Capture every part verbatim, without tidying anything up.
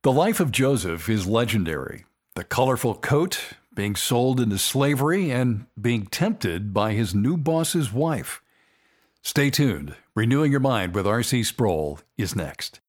The life of Joseph is legendary. The colorful coat, being sold into slavery, and being tempted by his new boss's wife. Stay tuned. Renewing Your Mind with R C Sproul is next.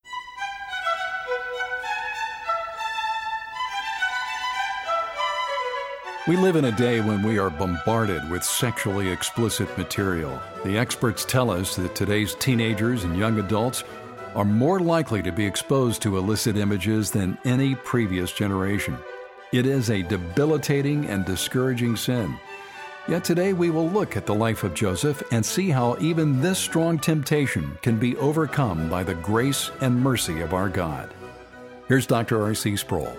We live in a day when we are bombarded with sexually explicit material. The experts tell us that today's teenagers and young adults are more likely to be exposed to illicit images than any previous generation. It is a debilitating and discouraging sin. Yet today we will look at the life of Joseph and see how even this strong temptation can be overcome by the grace and mercy of our God. Here's Doctor R C Sproul.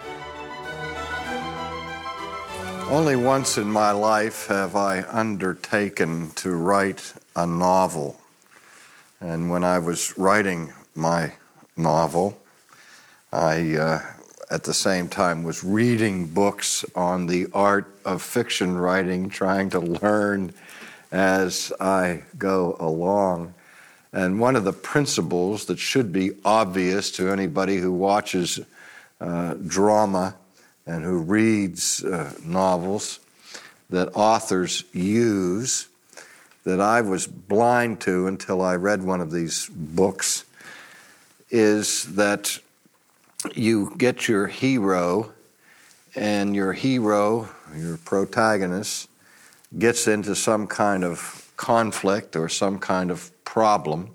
Only once in my life have I undertaken to write a novel. And when I was writing my novel, I, uh, at the same time, was reading books on the art of fiction writing, trying to learn as I go along. And one of the principles that should be obvious to anybody who watches uh, drama and who reads uh, novels that authors use, that I was blind to until I read one of these books, is that you get your hero, and your hero, your protagonist, gets into some kind of conflict or some kind of problem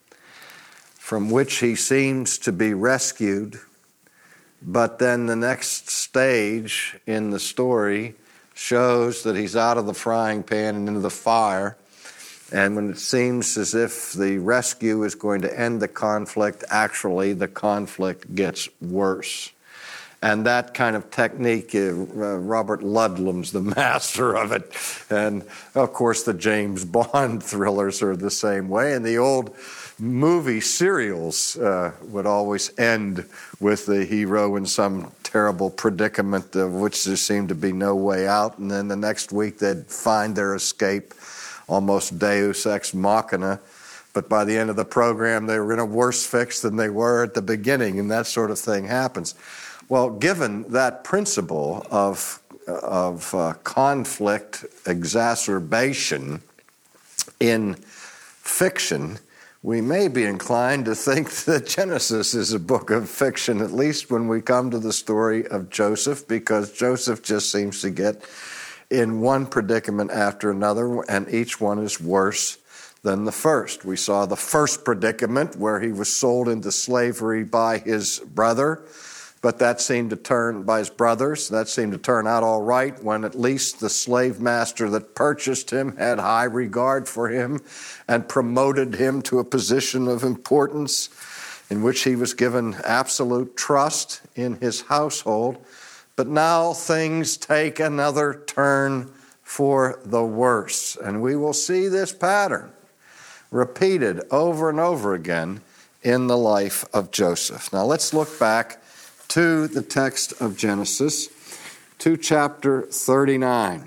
from which he seems to be rescued, but then the next stage in the story shows that he's out of the frying pan and into the fire. And when it seems as if the rescue is going to end the conflict, actually the conflict gets worse. And that kind of technique, uh, Robert Ludlum's the master of it. And, of course, the James Bond thrillers are the same way. And the old movie serials uh, would always end with the hero in some terrible predicament of which there seemed to be no way out. And then the next week they'd find their escape, almost deus ex machina, but by the end of the program they were in a worse fix than they were at the beginning, and that sort of thing happens. Well, given that principle of, of uh, conflict exacerbation in fiction, we may be inclined to think that Genesis is a book of fiction, at least when we come to the story of Joseph, because Joseph just seems to get in one predicament after another, and each one is worse than the first. We saw the first predicament where he was sold into slavery by his brother, but that seemed to turn, by his brothers, that seemed to turn out all right when at least the slave master that purchased him had high regard for him and promoted him to a position of importance in which he was given absolute trust in his household. But now things take another turn for the worse. And we will see this pattern repeated over and over again in the life of Joseph. Now let's look back to the text of Genesis, to chapter thirty-nine,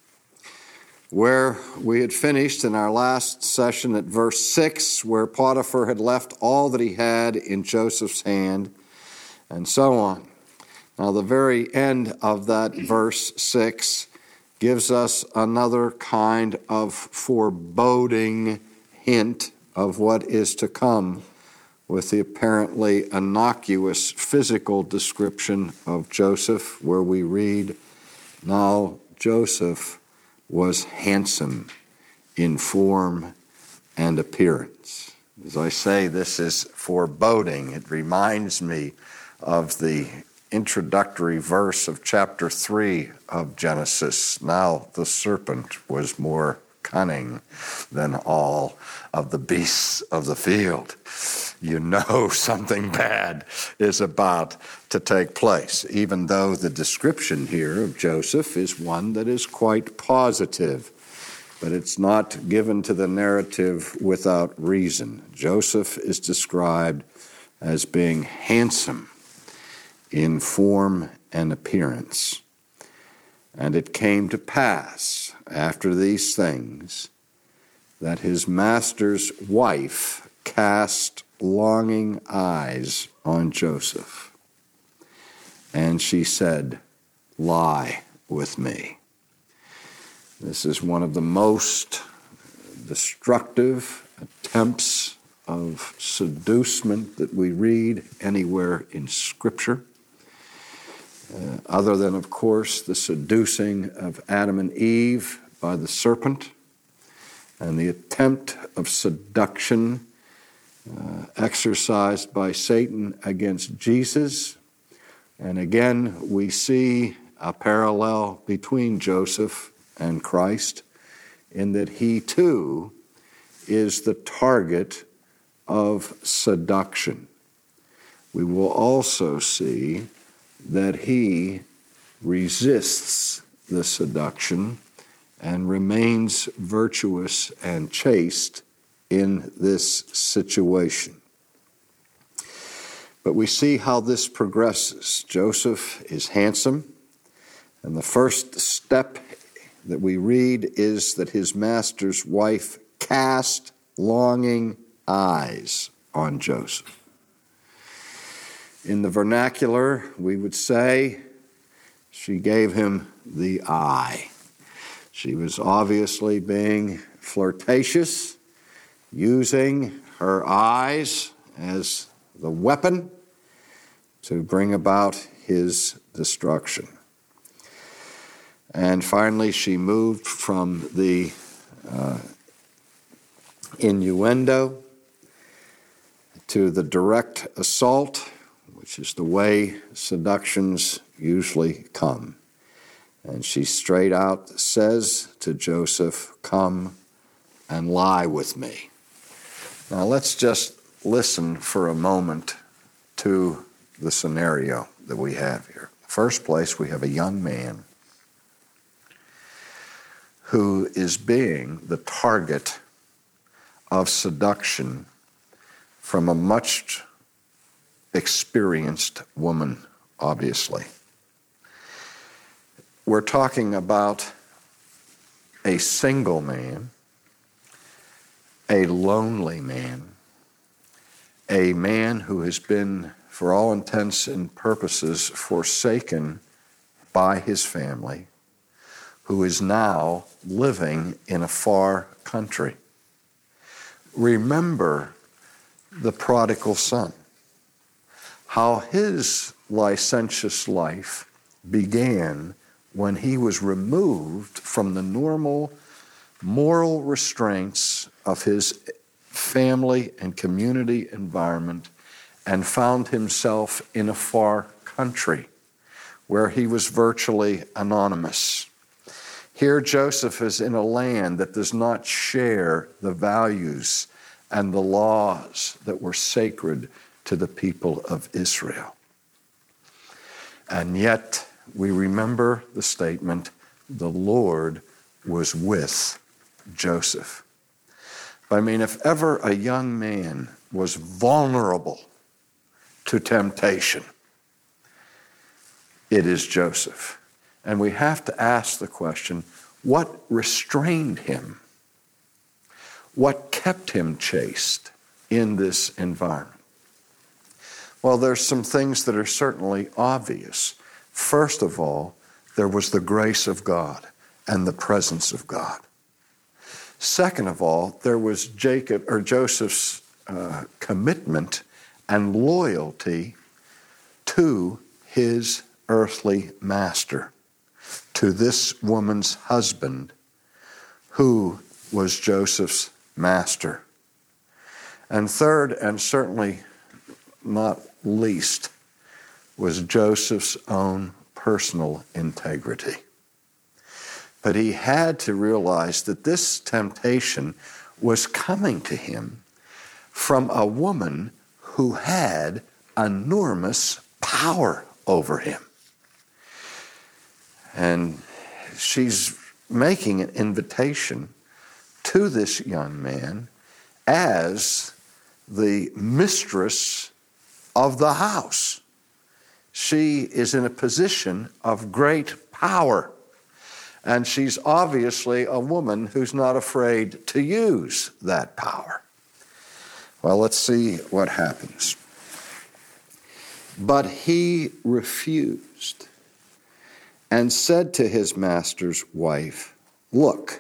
where we had finished in our last session at verse six, where Potiphar had left all that he had in Joseph's hand, and so on. Now, the very end of that verse six gives us another kind of foreboding hint of what is to come with the apparently innocuous physical description of Joseph, where we read, "Now Joseph was handsome in form and appearance." As I say, this is foreboding. It reminds me of the introductory verse of chapter three of Genesis. "Now the serpent was more cunning than all of the beasts of the field." You know something bad is about to take place, even though the description here of Joseph is one that is quite positive. But it's not given to the narrative without reason. Joseph is described as being handsome in form and appearance. And it came to pass after these things that his master's wife cast longing eyes on Joseph. and she said, "Lie with me." This is one of the most destructive attempts of seducement that we read anywhere in Scripture, uh, other than, of course, the seducing of Adam and Eve by the serpent and the attempt of seduction uh, exercised by Satan against Jesus. And again, we see a parallel between Joseph and Christ in that he too is the target of seduction. We will also see that he resists the seduction and remains virtuous and chaste in this situation. But we see how this progresses. Joseph is handsome, and the first step that we read is that his master's wife cast longing eyes on Joseph. In the vernacular, we would say she gave him the eye. She was obviously being flirtatious, using her eyes as the weapon to bring about his destruction. And finally, she moved from the uh, innuendo to the direct assault, which is the way seductions usually come. And she straight out says to Joseph, "Come and lie with me." Now let's just listen for a moment to the scenario that we have here. In the first place, we have a young man who is being the target of seduction from a much experienced woman, obviously. We're talking about a single man, a lonely man, a man who has been, for all intents and purposes, forsaken by his family, who is now living in a far country. Remember the prodigal son, how his licentious life began when he was removed from the normal moral restraints of his family and community environment and found himself in a far country where he was virtually anonymous. Here Joseph is in a land that does not share the values and the laws that were sacred to the people of Israel. And yet we remember the statement, the Lord was with Joseph. I mean, if ever a young man was vulnerable to temptation, it is Joseph. And we have to ask the question, what restrained him? What kept him chaste in this environment? Well, there's some things that are certainly obvious. First of all, there was the grace of God and the presence of God. Second of all, there was Jacob or Joseph's uh, commitment and loyalty to his earthly master, to this woman's husband, who was Joseph's master. And third, and certainly not least, was Joseph's own personal integrity. But he had to realize that this temptation was coming to him from a woman who had enormous power over him. And she's making an invitation to this young man as the mistress of the house. She is in a position of great power, and she's obviously a woman who's not afraid to use that power. Well, let's see what happens. But he refused and said to his master's wife, "Look,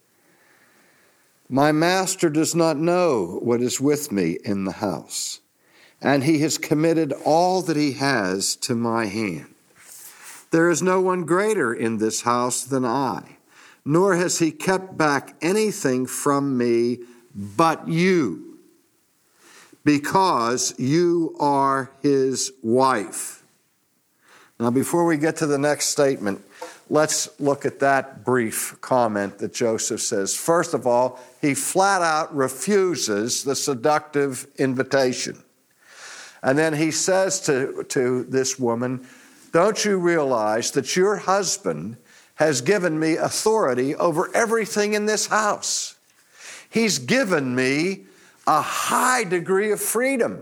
my master does not know what is with me in the house, and he has committed all that he has to my hand. There is no one greater in this house than I, nor has he kept back anything from me but you, because you are his wife." Now, before we get to the next statement, let's look at that brief comment that Joseph says. First of all, he flat out refuses the seductive invitation. And then he says to, to this woman, "Don't you realize that your husband has given me authority over everything in this house? He's given me a high degree of freedom.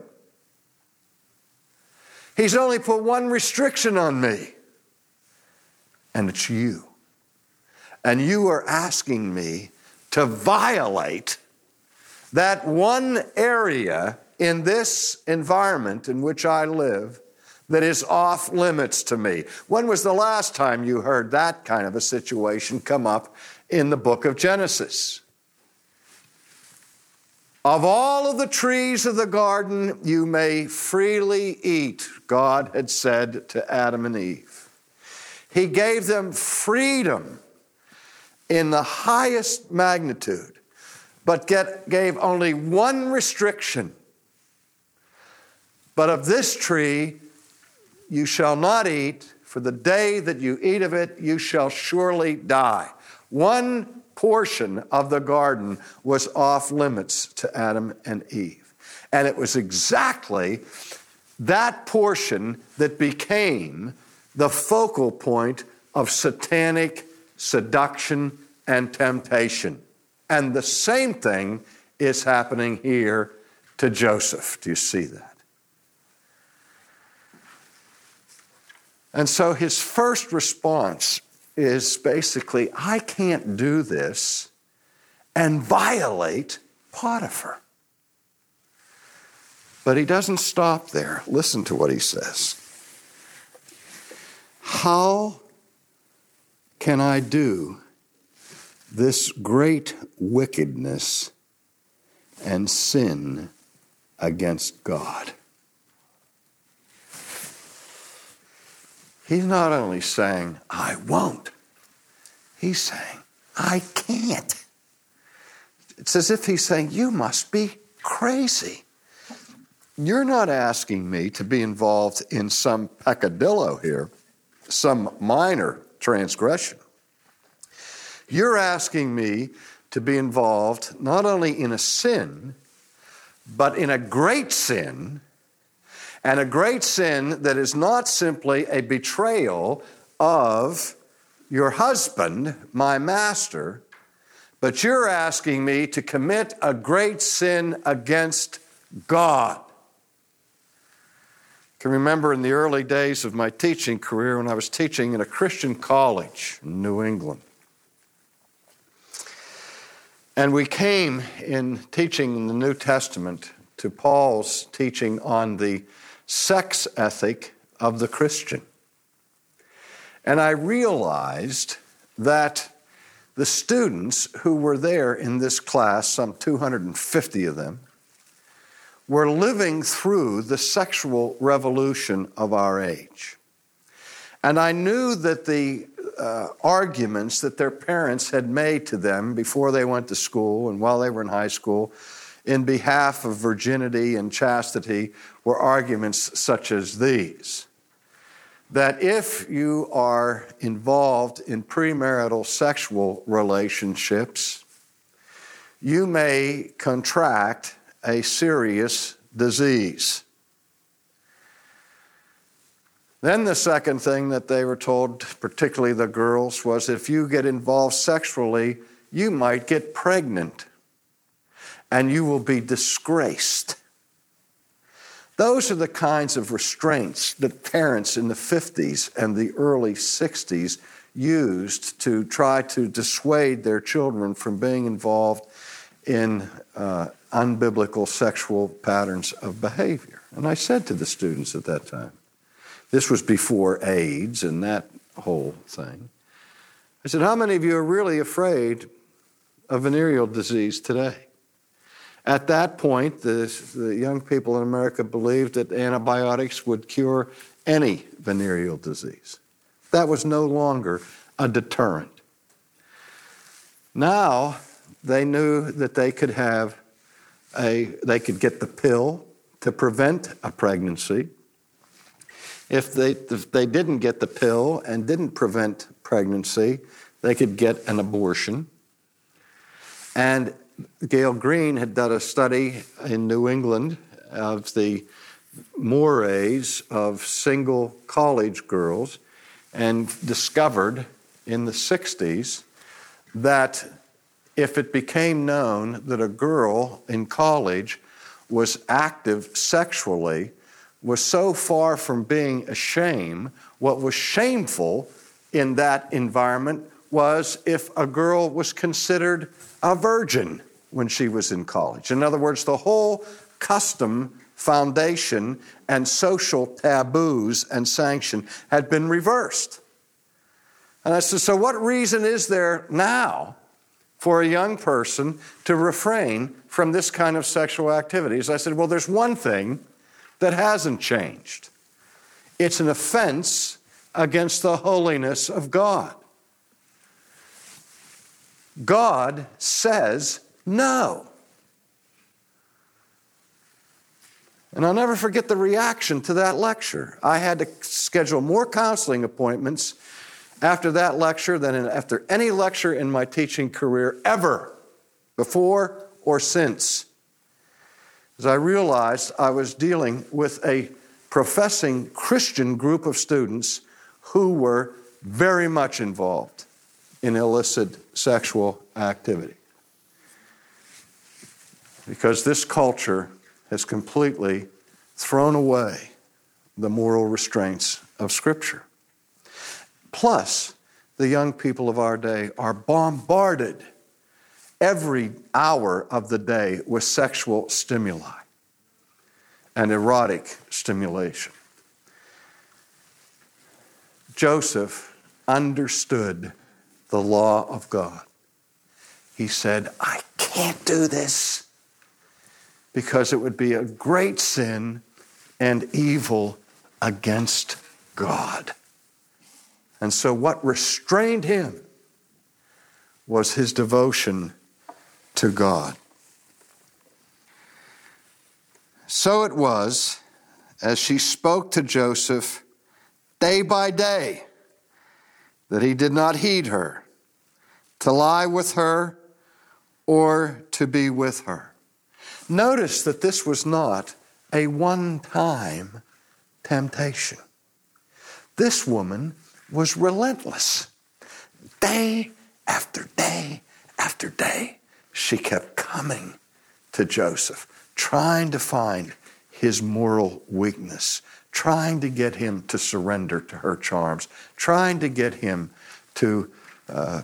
He's only put one restriction on me, and it's you. And you are asking me to violate that one area in this environment in which I live that is off limits to me." When was the last time you heard that kind of a situation come up in the book of Genesis? "Of all of the trees of the garden you may freely eat," God had said to Adam and Eve. He gave them freedom in the highest magnitude, but get, gave only one restriction. "But of this tree you shall not eat, for the day that you eat of it you shall surely die." One portion of the garden was off limits to Adam and Eve. And it was exactly that portion that became the focal point of satanic seduction and temptation. And the same thing is happening here to Joseph. Do you see that? And so his first response is basically, I can't do this and violate Potiphar. But he doesn't stop there. Listen to what he says. "How can I do this great wickedness and sin against God?" He's not only saying, "I won't," he's saying, "I can't." It's as if he's saying, "You must be crazy. You're not asking me to be involved in some peccadillo here, some minor transgression. You're asking me to be involved not only in a sin, but in a great sin, and a great sin that is not simply a betrayal of your husband, my master, but you're asking me to commit a great sin against God." I can remember in the early days of my teaching career when I was teaching in a Christian college in New England. And we came in teaching in the New Testament to Paul's teaching on the sex ethic of the Christian. And I realized that the students who were there in this class, some two hundred fifty of them, were living through the sexual revolution of our age. And I knew that the uh, arguments that their parents had made to them before they went to school and while they were in high school in behalf of virginity and chastity were arguments such as these: that if you are involved in premarital sexual relationships, you may contract a serious disease. Then the second thing that they were told, particularly the girls, was if you get involved sexually, you might get pregnant and you will be disgraced. Those are the kinds of restraints that parents in the fifties and the early sixties used to try to dissuade their children from being involved in uh, unbiblical sexual patterns of behavior. And I said to the students at that time, This was before AIDS and that whole thing. I said, how many of you are really afraid of venereal disease today? At that point, the, the young people in America believed that antibiotics would cure any venereal disease. That was no longer a deterrent. Now, they knew that they could have a, they could get the pill to prevent a pregnancy. If they, if they didn't get the pill and didn't prevent pregnancy, they could get an abortion. And Gail Green had done a study in New England of the mores of single college girls and discovered in the sixties that if it became known that a girl in college was active sexually, was so far from being a shame, what was shameful in that environment was if a girl was considered a virgin when she was in college. In other words, the whole custom foundation and social taboos and sanction had been reversed. And I said, so what reason is there now for a young person to refrain from this kind of sexual activities? I said, well, there's one thing that hasn't changed. It's an offense against the holiness of God. God says no. And I'll never forget the reaction to that lecture. I had to schedule more counseling appointments after that lecture than in, after any lecture in my teaching career ever, before or since. As I realized I was dealing with a professing Christian group of students who were very much involved in illicit sexual activity. Because this culture has completely thrown away the moral restraints of Scripture. Plus, the young people of our day are bombarded every hour of the day with sexual stimuli and erotic stimulation. Joseph understood the law of God. He said, I can't do this because it would be a great sin and evil against God. And so what restrained him was his devotion to God. So it was, as she spoke to Joseph day by day, that he did not heed her, to lie with her or to be with her. Notice that this was not a one-time temptation. This woman was relentless. Day after day after day, she kept coming to Joseph, trying to find his moral weakness, trying to get him to surrender to her charms, trying to get him to uh,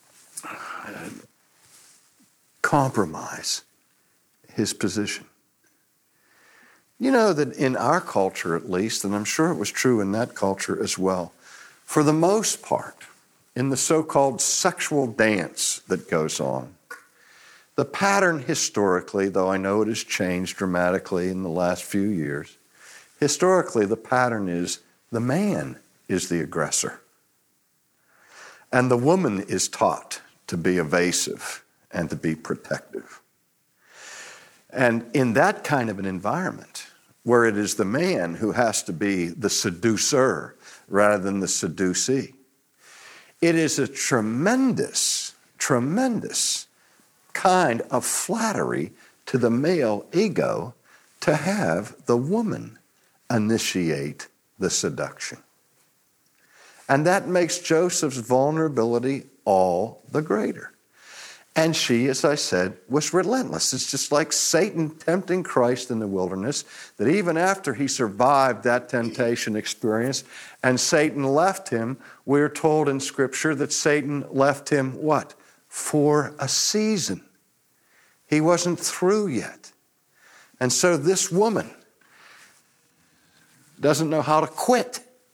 compromise his position. You know that in our culture at least, and I'm sure it was true in that culture as well, for the most part, in the so-called sexual dance that goes on, the pattern historically, though I know it has changed dramatically in the last few years, historically the pattern is the man is the aggressor. And the woman is taught to be evasive and to be protective. And in that kind of an environment, where it is the man who has to be the seducer rather than the seducee, it is a tremendous, tremendous kind of flattery to the male ego to have the woman initiate the seduction. And that makes Joseph's vulnerability all the greater. And she, as I said, was relentless. It's just like Satan tempting Christ in the wilderness, that even after he survived that temptation experience and Satan left him, we're told in Scripture that Satan left him what? For a season. He wasn't through yet. And so this woman doesn't know how to quit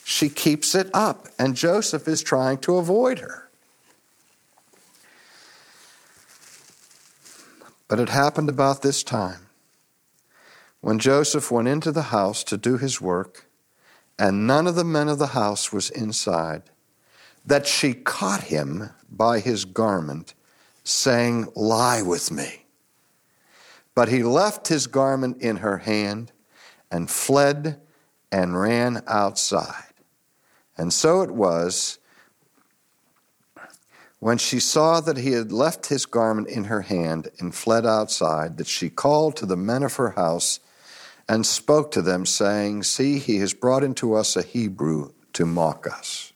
she keeps it up, and Joseph is trying to avoid her. But it happened about this time, when Joseph went into the house to do his work, and none of the men of the house was inside, that she caught him by his garment, saying, "Lie with me." But he left his garment in her hand and fled and ran outside. And so it was, when she saw that he had left his garment in her hand and fled outside, that she called to the men of her house and spoke to them, saying, "See, he has brought into us a Hebrew to mock us."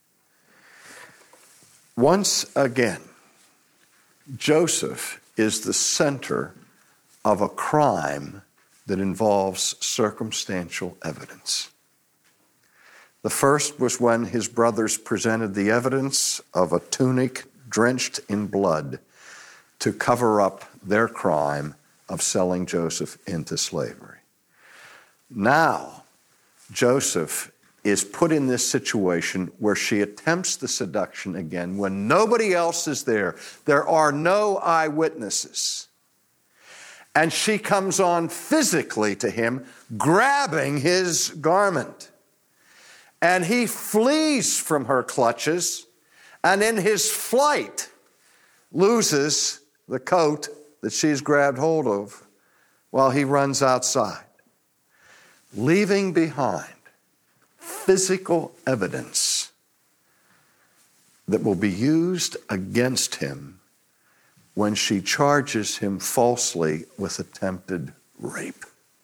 Once again, Joseph is the center of a crime that involves circumstantial evidence. The first was when his brothers presented the evidence of a tunic drenched in blood to cover up their crime of selling Joseph into slavery. Now, Joseph is put in this situation where she attempts the seduction again when nobody else is there. There are no eyewitnesses. And she comes on physically to him, grabbing his garment. And he flees from her clutches, and in his flight loses the coat that she's grabbed hold of while he runs outside, leaving behind physical evidence that will be used against him when she charges him falsely with attempted rape.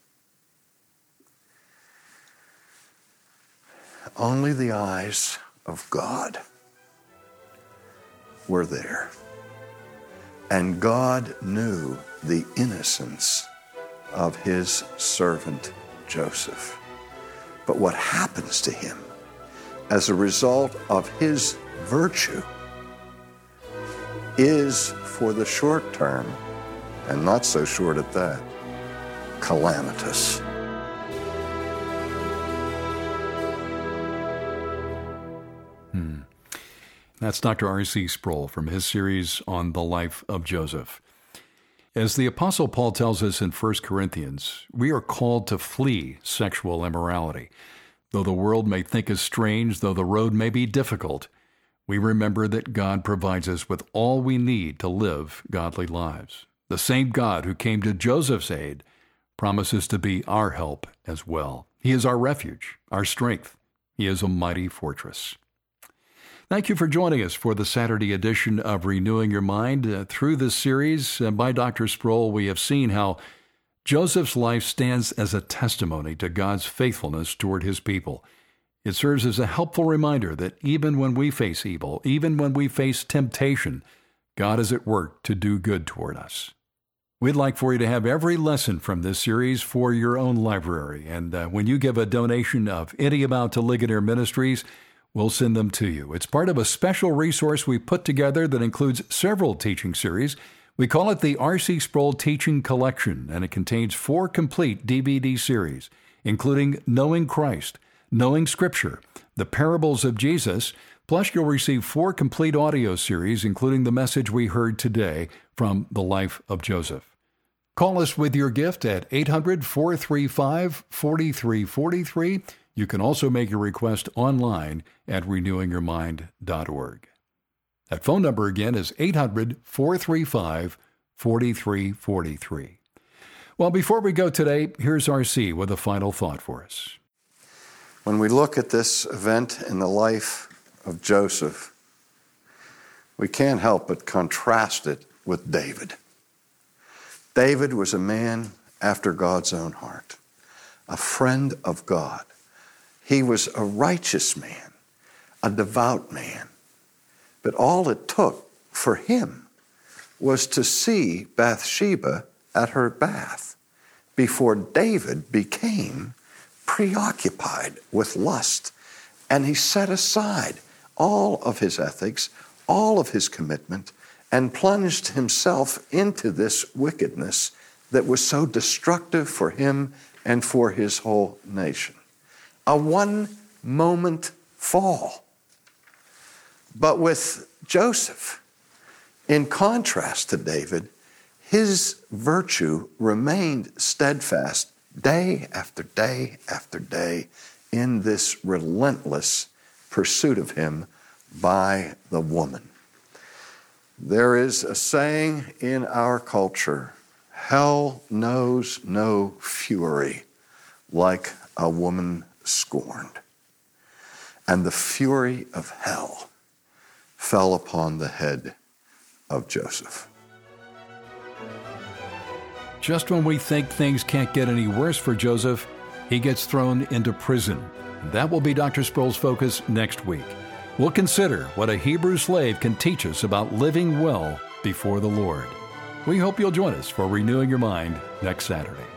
Only the eyes of God were there. And God knew the innocence of his servant Joseph. But what happens to him as a result of his virtue is, for the short term, and not so short at that, calamitous. Hmm. That's Doctor R C Sproul from his series on the life of Joseph. As the Apostle Paul tells us in First Corinthians, we are called to flee sexual immorality. Though the world may think us strange, though the road may be difficult, we remember that God provides us with all we need to live godly lives. The same God who came to Joseph's aid promises to be our help as well. He is our refuge, our strength. He is a mighty fortress. Thank you for joining us for the Saturday edition of Renewing Your Mind. Uh, through this series uh, by Doctor Sproul, we have seen how Joseph's life stands as a testimony to God's faithfulness toward his people. It serves as a helpful reminder that even when we face evil, even when we face temptation, God is at work to do good toward us. We'd like for you to have every lesson from this series for your own library. And uh, when you give a donation of any amount to Ligonier Ministries, we'll send them to you. It's part of a special resource we put together that includes several teaching series. We call it the R C Sproul Teaching Collection, and it contains four complete D V D series, including Knowing Christ, Knowing Scripture, The Parables of Jesus, plus you'll receive four complete audio series, including the message we heard today from the life of Joseph. Call us with your gift at eight hundred, four three five, four three four three. You can also make your request online at renewing your mind dot org. That phone number again is eight hundred, four three five, four three four three. Well, before we go today, here's R C with a final thought for us. When we look at this event in the life of Joseph, we can't help but contrast it with David. David was a man after God's own heart, a friend of God. He was a righteous man, a devout man. But all it took for him was to see Bathsheba at her bath before David became preoccupied with lust. And he set aside all of his ethics, all of his commitment, and plunged himself into this wickedness that was so destructive for him and for his whole nation. A one moment fall. But with Joseph, in contrast to David, his virtue remained steadfast day after day after day in this relentless pursuit of him by the woman. There is a saying in our culture, hell knows no fury like a woman scorned. And the fury of hell fell upon the head of Joseph. Just when we think things can't get any worse for Joseph, he gets thrown into prison. That will be Doctor Sproul's focus next week. We'll consider what a Hebrew slave can teach us about living well before the Lord. We hope you'll join us for Renewing Your Mind next Saturday.